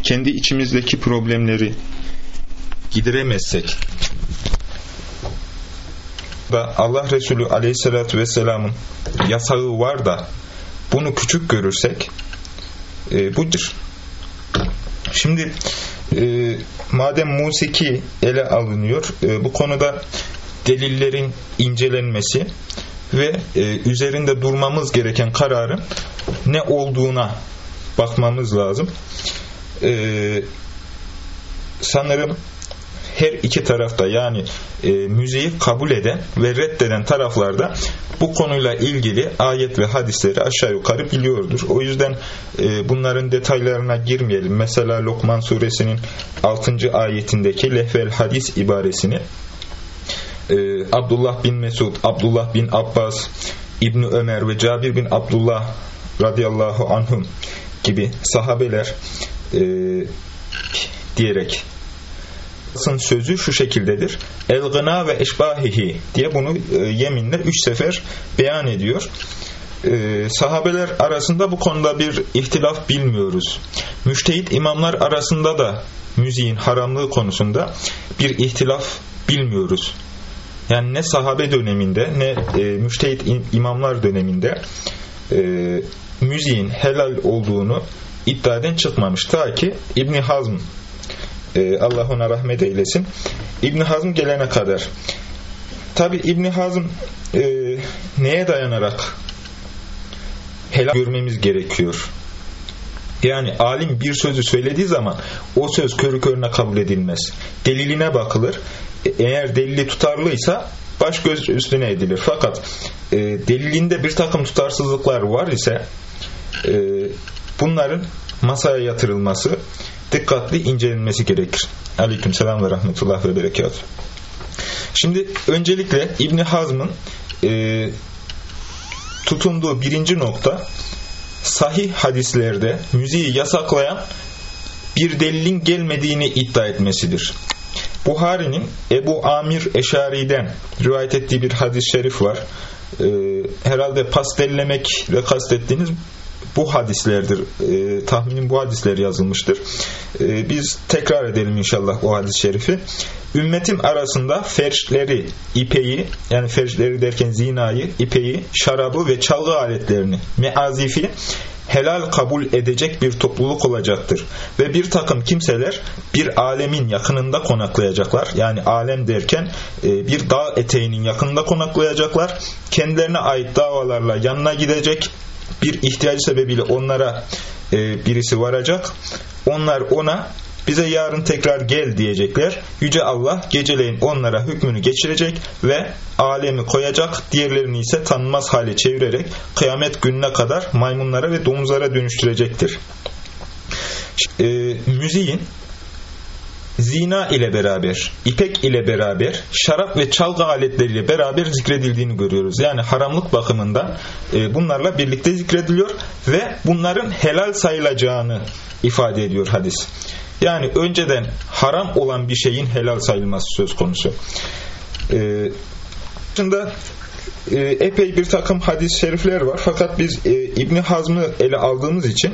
kendi içimizdeki problemleri gideremezsek da Allah Resulü Aleyhisselatü Vesselam'ın yasağı var da bunu küçük görürsek budur. Şimdi madem musiki ele alınıyor, bu konuda delillerin incelenmesi ve üzerinde durmamız gereken kararın ne olduğuna bakmamız lazım. Sanırım her iki tarafta, yani müziği kabul eden ve reddeden taraflarda bu konuyla ilgili ayet ve hadisleri aşağı yukarı biliyordur. O yüzden bunların detaylarına girmeyelim. Mesela Lokman suresinin 6. ayetindeki lehvel hadis ibaresini Abdullah bin Mesud, Abdullah bin Abbas, İbni Ömer ve Cabir bin Abdullah radıyallahu anhum gibi sahabeler diyerek sözü şu şekildedir. El-gına ve eşbahihi diye bunu yeminle 3 sefer beyan ediyor. Sahabeler arasında bu konuda bir ihtilaf bilmiyoruz. Müştehit imamlar arasında da müziğin haramlığı konusunda bir ihtilaf bilmiyoruz. Yani ne sahabe döneminde ne müştehit imamlar döneminde müziğin helal olduğunu iddia eden çıkmamış. Ta ki İbn Hazm, Allah ona rahmet eylesin, İbn Hazm gelene kadar. Tabi İbn Hazm neye dayanarak helal görmemiz gerekiyor? Yani alim bir sözü söylediği zaman o söz körü körüne kabul edilmez. Deliline bakılır. Eğer delili tutarlıysa baş göz üstüne edilir. Fakat delilinde bir takım tutarsızlıklar var ise bunların masaya yatırılması, dikkatli incelenmesi gerekir. Aleykümselam ve rahmetullah ve berekatuhu. Şimdi öncelikle İbn Hazm'ın tutunduğu birinci nokta, sahih hadislerde müziği yasaklayan bir delilin gelmediğini iddia etmesidir. Buhari'nin Ebu Amir Eşari'den rivayet ettiği bir hadis-i şerif var. Herhalde pastellemekle kastettiğiniz bu hadislerdir. Tahminim bu hadisler yazılmıştır. Biz tekrar edelim inşallah o hadis-i şerifi. Ümmetim arasında ferçleri, ipeyi, yani ferçleri derken zinayı, ipeyi, şarabı ve çalgı aletlerini, meazifi helal kabul edecek bir topluluk olacaktır. Ve bir takım kimseler bir alemin yakınında konaklayacaklar. Yani alem derken bir dağ eteğinin yakınında konaklayacaklar. Kendilerine ait davalarla yanına gidecek. Bir ihtiyacı sebebiyle onlara birisi varacak. Onlar ona, bize yarın tekrar gel diyecekler. Yüce Allah geceleyin onlara hükmünü geçirecek ve alemi koyacak. Diğerlerini ise tanınmaz hale çevirerek kıyamet gününe kadar maymunlara ve domuzlara dönüştürecektir. Müziğin zina ile beraber, ipek ile beraber, şarap ve çalgı aletleriyle beraber zikredildiğini görüyoruz. Yani haramlık bakımından bunlarla birlikte zikrediliyor ve bunların helal sayılacağını ifade ediyor hadis. Yani önceden haram olan bir şeyin helal sayılması söz konusu. Şimdi epey bir takım hadis-i şerifler var. Fakat biz İbn Hazm'ı ele aldığımız için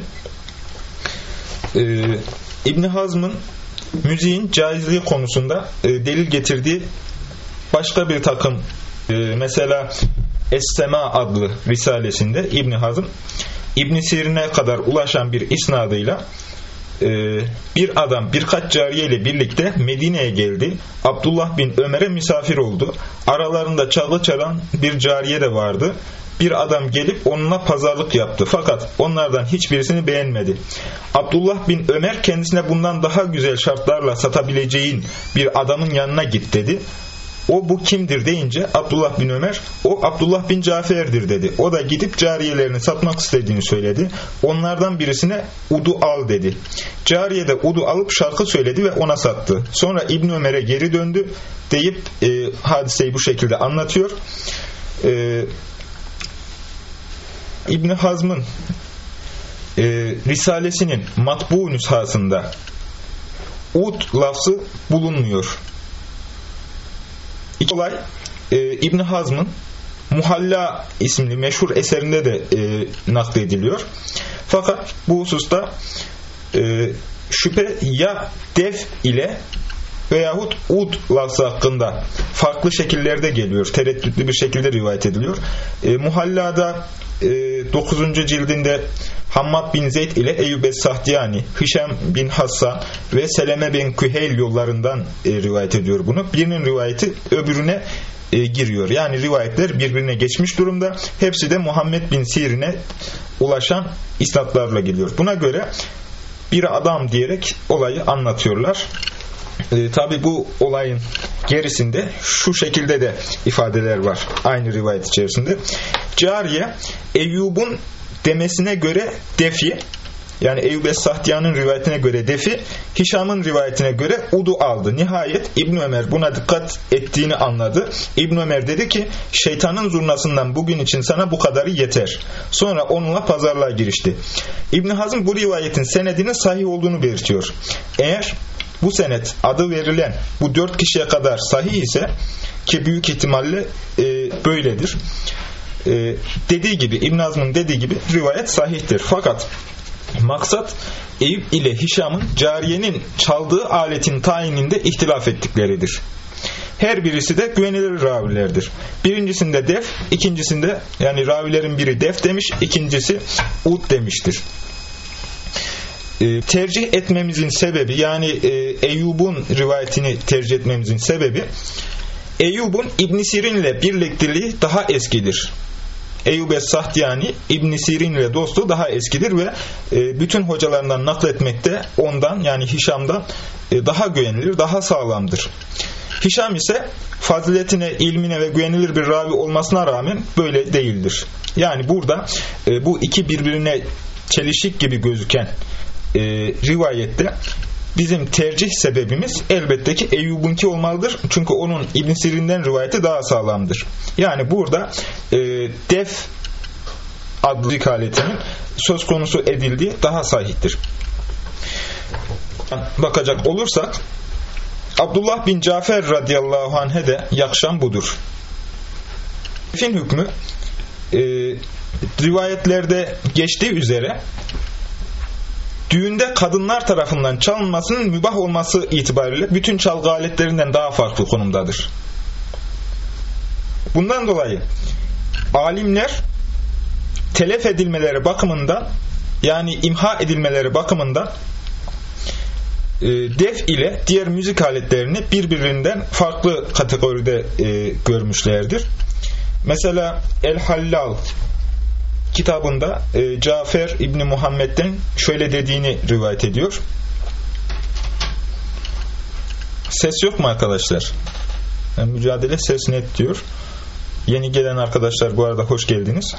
İbn Hazm'ın müziğin caizliği konusunda delil getirdiği başka bir takım, mesela Es-Sema adlı risalesinde İbn Hazm İbn Sirin'e kadar ulaşan bir isnadıyla bir adam birkaç cariye ile birlikte Medine'ye geldi. Abdullah bin Ömer'e misafir oldu. Aralarında çalgı çalan bir cariye de vardı. Bir adam gelip onunla pazarlık yaptı. Fakat onlardan hiçbirisini beğenmedi. Abdullah bin Ömer kendisine bundan daha güzel şartlarla satabileceğin bir adamın yanına git dedi. O bu kimdir deyince Abdullah bin Ömer, o Abdullah bin Cafer'dir dedi. O da gidip cariyelerini satmak istediğini söyledi. Onlardan birisine udu al dedi. Cariye de udu alıp şarkı söyledi ve ona sattı. Sonra İbn Ömer'e geri döndü deyip hadiseyi bu şekilde anlatıyor. İbn Hazm'ın risalesinin matbu nüshasında ud lafzı bulunmuyor. İki olay İbn Hazm'ın Muhalla isimli meşhur eserinde de naklediliyor. Fakat bu hususta şüphe ya def ile veyahut ud lafzı hakkında farklı şekillerde geliyor. Tereddütlü bir şekilde rivayet ediliyor. Muhallada 9. cildinde Hammad bin Zeyd ile Eyyub es-Sahtiyani, Hişam bin Hassan ve Seleme bin Küheyl yollarından rivayet ediyor bunu. Birinin rivayeti öbürüne giriyor. Yani rivayetler birbirine geçmiş durumda. Hepsi de Muhammed bin Sirin'e ulaşan isnatlarla geliyor. Buna göre bir adam diyerek olayı anlatıyorlar. Tabi bu olayın gerisinde şu şekilde de ifadeler var aynı rivayet içerisinde. Cariye Eyyub'un demesine göre defi, yani Eyyub es-Sahtiyani'nin rivayetine göre defi, Hişam'ın rivayetine göre udu aldı. Nihayet İbn Ömer buna dikkat ettiğini anladı. İbn Ömer dedi ki şeytanın zurnasından bugün için sana bu kadarı yeter. Sonra onunla pazarlığa girişti. İbn Hazm bu rivayetin senedinin sahih olduğunu belirtiyor. Eğer bu senet adı verilen bu 4 kişiye kadar sahih ise, ki büyük ihtimalle böyledir, dediği gibi, İbn Hazm'ın dediği gibi rivayet sahihtir. Fakat maksat Eyüp ile Hişam'ın cariyenin çaldığı aletin tayininde ihtilaf ettikleridir. Her birisi de güvenilir ravilerdir. Birincisinde def, ikincisinde, yani ravilerin biri def demiş, ikincisi ud demiştir. Tercih etmemizin sebebi, yani Eyyub'un rivayetini tercih etmemizin sebebi, Eyyub'un İbn Sirin ile birlikteliği daha eskidir. Eyyub es-Sahtiyani İbn Sirin ile dostluğu daha eskidir ve bütün hocalarından nakletmekte ondan, yani Hişam'dan daha güvenilir, daha sağlamdır. Hişam ise faziletine, ilmine ve güvenilir bir ravi olmasına rağmen böyle değildir. Yani burada bu iki birbirine çelişik gibi gözüken rivayette bizim tercih sebebimiz elbette ki Eyyub'unki olmalıdır. Çünkü onun İbn Sirin'den rivayeti daha sağlamdır. Yani burada def adlı rikaletinin söz konusu edildiği daha sahihtir. Bakacak olursak Abdullah bin Cafer radıyallahu anh'e de yakışan budur. Defin hükmü rivayetlerde geçtiği üzere düğünde kadınlar tarafından çalınmasının mübah olması itibariyle bütün çalgı aletlerinden daha farklı konumdadır. Bundan dolayı alimler telef edilmeleri bakımından, yani imha edilmeleri bakımından def ile diğer müzik aletlerini birbirinden farklı kategoride görmüşlerdir. Mesela El-Hallal kitabında Cafer İbni Muhammed'den şöyle dediğini rivayet ediyor. Ses yok mu arkadaşlar? Yani mücadele ses net diyor. Yeni gelen arkadaşlar bu arada hoş geldiniz.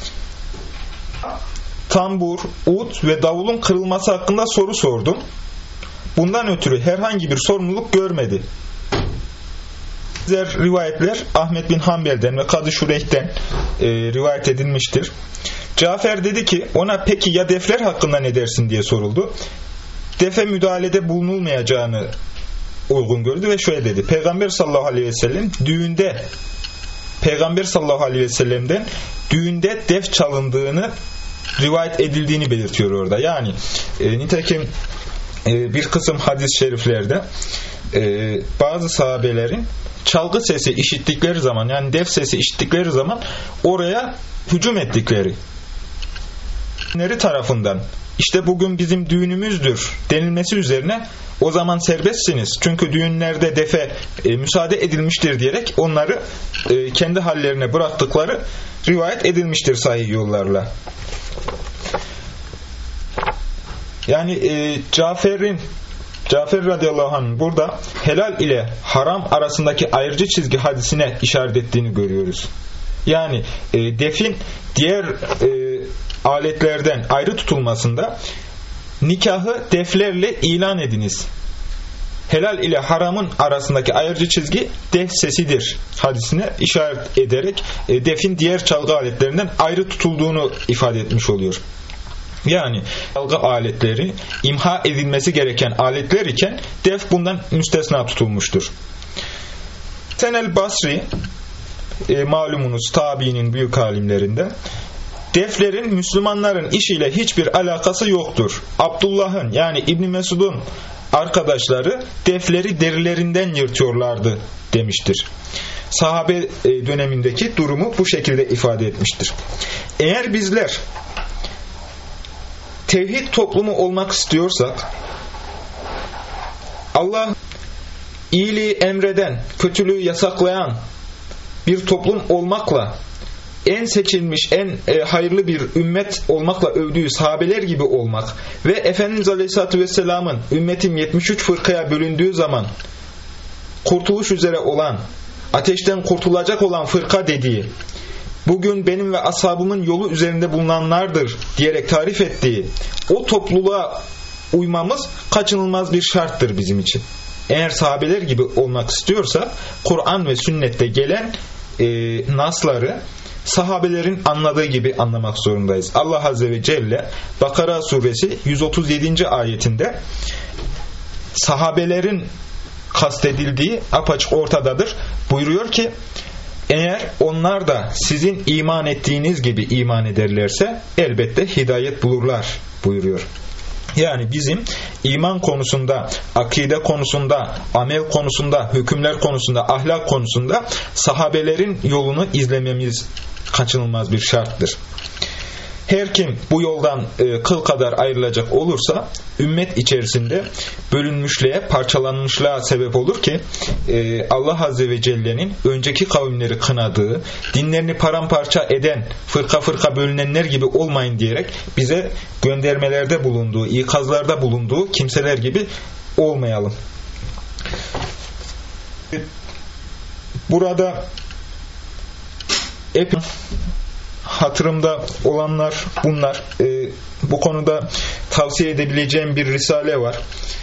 Tambur, ud ve davulun kırılması hakkında soru sordum. Bundan ötürü herhangi bir sorumluluk görmedi. Diğer rivayetler Ahmet bin Hanbel'den ve Kadı Şureyh'ten rivayet edilmiştir. Cafer dedi ki ona peki ya defler hakkında ne dersin diye soruldu. Defe müdahalede bulunulmayacağını uygun gördü ve şöyle dedi. Peygamber sallallahu aleyhi ve sellem Peygamber sallallahu aleyhi ve sellem'den düğünde def çalındığını rivayet edildiğini belirtiyor orada. Yani nitekim bir kısım hadis-i şeriflerde bazı sahabelerin çalgı sesi işittikleri zaman, yani def sesi işittikleri zaman oraya hücum ettikleri tarafından, işte bugün bizim düğünümüzdür denilmesi üzerine o zaman serbestsiniz çünkü düğünlerde defe müsaade edilmiştir diyerek onları kendi hallerine bıraktıkları rivayet edilmiştir sahih yollarla. Yani Cafer radıyallahu anh burada helal ile haram arasındaki ayrıcı çizgi hadisine işaret ettiğini görüyoruz. Yani defin diğer aletlerden ayrı tutulmasında nikahı deflerle ilan ediniz. Helal ile haramın arasındaki ayrıcı çizgi def sesidir hadisine işaret ederek defin diğer çalgı aletlerinden ayrı tutulduğunu ifade etmiş oluyor. Yani çalgı aletleri imha edilmesi gereken aletler iken def bundan müstesna tutulmuştur. Hasan el Basri malumunuz tabiinin büyük alimlerinden, Deflerin Müslümanların işiyle hiçbir alakası yoktur. Abdullah'ın yani İbn Mesud'un arkadaşları defleri derilerinden yırtıyorlardı demiştir. Sahabe dönemindeki durumu bu şekilde ifade etmiştir. Eğer bizler tevhid toplumu olmak istiyorsak, Allah iyiliği emreden, kötülüğü yasaklayan bir toplum olmakla, en seçilmiş, en hayırlı bir ümmet olmakla övdüğü sahabeler gibi olmak ve Efendimiz Aleyhisselatü Vesselam'ın ümmetim 73 fırkaya bölündüğü zaman kurtuluş üzere olan, ateşten kurtulacak olan fırka dediği, bugün benim ve ashabımın yolu üzerinde bulunanlardır diyerek tarif ettiği o topluluğa uymamız kaçınılmaz bir şarttır bizim için. Eğer sahabeler gibi olmak istiyorsa Kur'an ve sünnette gelen nasları sahabelerin anladığı gibi anlamak zorundayız. Allah Azze ve Celle Bakara suresi 137. ayetinde sahabelerin kastedildiği apaçık ortadadır. Buyuruyor ki eğer onlar da sizin iman ettiğiniz gibi iman ederlerse elbette hidayet bulurlar buyuruyor. Yani bizim iman konusunda, akide konusunda, amel konusunda, hükümler konusunda, ahlak konusunda sahabelerin yolunu izlememiz kaçınılmaz bir şarttır. Her kim bu yoldan kıl kadar ayrılacak olursa ümmet içerisinde bölünmüşlüğe, parçalanmışlığa sebep olur ki Allah Azze ve Celle'nin önceki kavimleri kınadığı, dinlerini paramparça eden, fırka fırka bölünenler gibi olmayın diyerek bize göndermelerde bulunduğu, ikazlarda bulunduğu kimseler gibi olmayalım. Burada hatırımda olanlar bunlar. Bu konuda tavsiye edebileceğim bir risale var.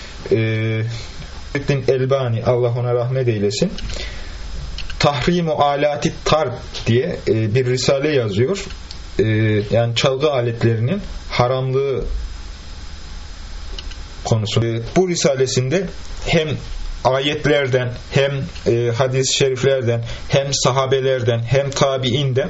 Elbani, Allah ona rahmet eylesin, Tahrimu Alati Tarb diye bir risale yazıyor. Yani çalgı aletlerinin haramlığı konusu. Bu risalesinde hem ayetlerden, hem hadis-i şeriflerden, hem sahabelerden, hem tabiinden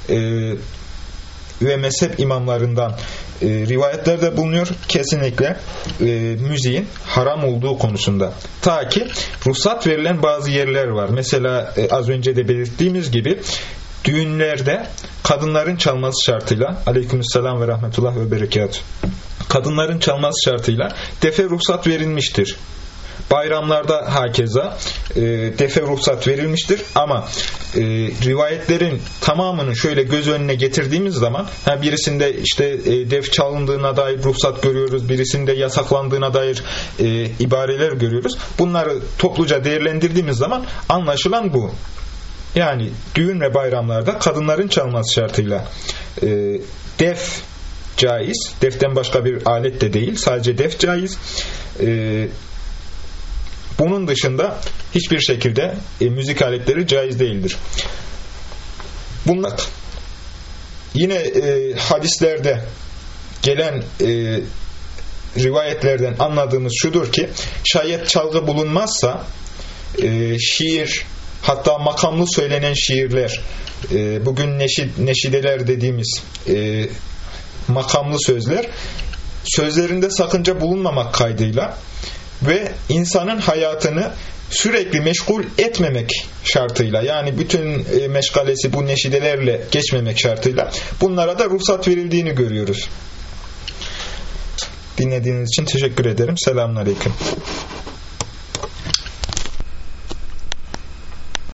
ve mezhep imamlarından rivayetlerde bulunuyor. Kesinlikle müziğin haram olduğu konusunda. Ta ki ruhsat verilen bazı yerler var. Mesela az önce de belirttiğimiz gibi düğünlerde kadınların çalması şartıyla, aleykümselam ve rahmetullah ve berekatuhu, kadınların çalması şartıyla defe ruhsat verilmiştir. Bayramlarda hakeza defe ruhsat verilmiştir ama rivayetlerin tamamını şöyle göz önüne getirdiğimiz zaman birisinde işte def çalındığına dair ruhsat görüyoruz, birisinde yasaklandığına dair ibareler görüyoruz. Bunları topluca değerlendirdiğimiz zaman anlaşılan bu. Yani düğün ve bayramlarda kadınların çalması şartıyla def caiz, deften başka bir alet de değil, sadece def caiz. Bunun dışında hiçbir şekilde müzik aletleri caiz değildir. Bunlar yine hadislerde gelen rivayetlerden anladığımız şudur ki şayet çalgı bulunmazsa şiir, hatta makamlı söylenen şiirler, bugün neşideler dediğimiz makamlı sözler, sözlerinde sakınca bulunmamak kaydıyla ve insanın hayatını sürekli meşgul etmemek şartıyla, yani bütün meşgalesi bu neşidelerle geçmemek şartıyla bunlara da ruhsat verildiğini görüyoruz. Dinlediğiniz için teşekkür ederim. Selamünaleyküm.